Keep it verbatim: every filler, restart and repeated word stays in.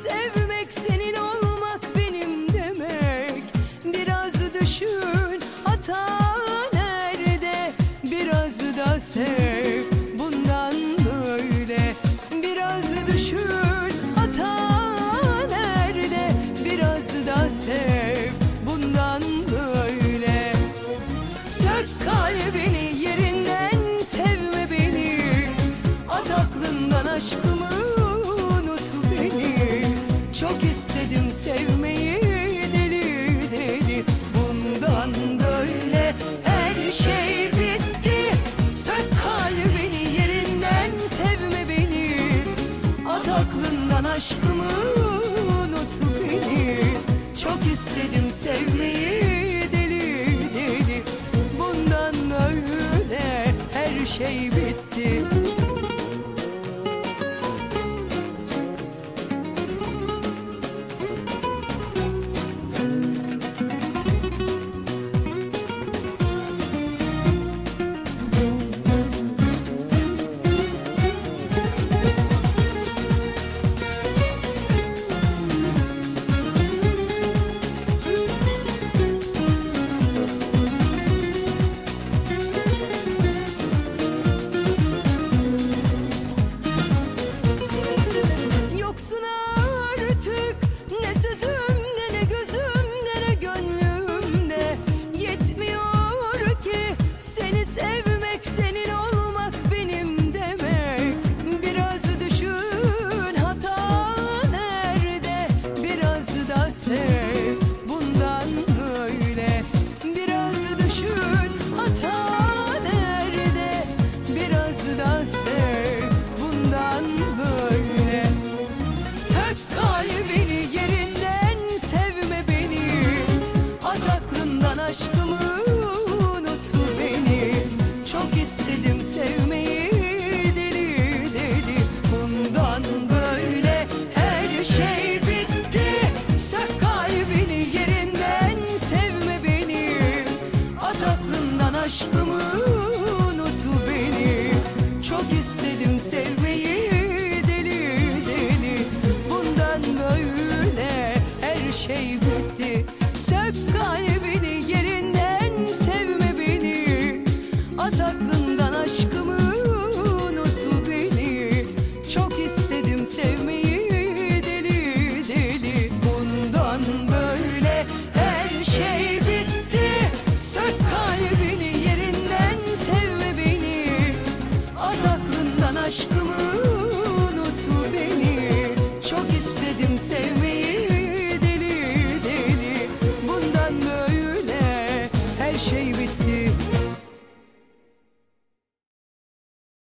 sevmek senin olmak benim demek. Biraz düşün hata nerede, biraz da sev bundan böyle. Biraz düşün hata nerede, biraz da sev bundan böyle. Sök kalbini yerinden, sevme beni, at aklından aşkımı, unut beni. Çok istedim sevmeyi deli deli, bundan böyle her şey bitti. Sök kalbini yerinden, sevme beni, at aklından aşkımı, unut beni. Çok istedim sevmeyi deli deli, bundan böyle her şey bitti. Sevmek senin olmak benim demek. Biraz düşün hata nerede, biraz da sev bundan böyle. Biraz düşün hata nerede, biraz da sev bundan böyle. Sök kalbini yerinden, sevme beni, at aklından aşkımı, çok istedim sevmeyi deli deli, bundan böyle her şey bitti. Sök kalbini yerinden, sevme beni, at aklından aşkımı, unut beni. Çok istedim sevmeyi deli deli, bundan böyle her şey bitti. Sök kalbini yerinden, sevme beni, at aklından aşkımı, unut beni. Çok istedim sevmeyi deli deli, bundan böyle her şey bitti. Sök kalbini yerinden, sevme beni, at aklından aşkımı, unut beni. Çok istedim sevmeyi